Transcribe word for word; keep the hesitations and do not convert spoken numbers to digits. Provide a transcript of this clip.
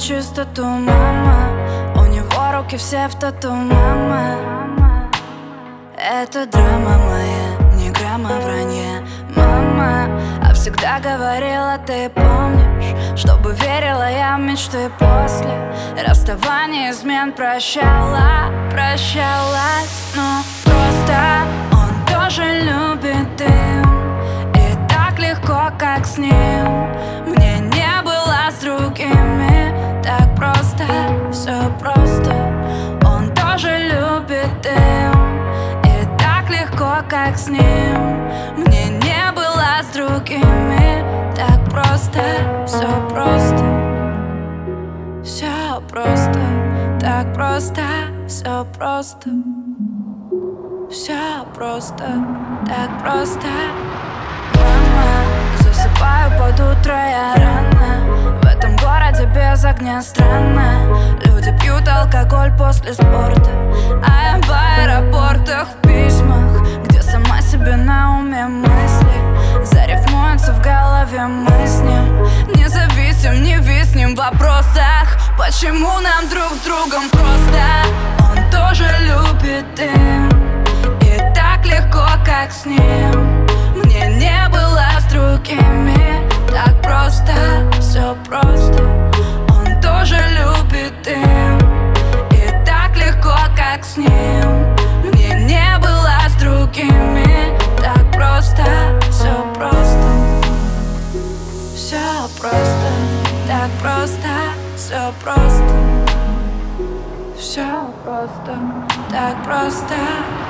чистоту, мама. У него руки все в тату, мама. Это драма моя, ни грамма вранья, мама. А всегда говорила, ты помнишь, чтобы верила я в мечты после расставания, измен прощала, прощалась. Ну просто он тоже любит дым, и так легко, как с ним. Мне не было с другими так просто, все просто. Он тоже любит дым, как с ним. Мне не было с другими так просто, все просто. Все просто, так просто, все просто. Все просто, так просто. Мама, засыпаю под утро я рано. В этом городе без огня странно. Люди пьют алкоголь после спорта, а я в аэропортах, в письмах, где сама себе на уме мысли зарифмуются в голове мы с ним. Не зависим, не виснем в вопросах, почему нам друг с другом просто. Он тоже любит дым, и так легко, как с ним. Мне не было с другими так просто, все просто. Он тоже любит дым, и так легко, как с ним. Мне не было с другими так просто, все просто. Все просто, так просто, все просто. Все просто, так просто.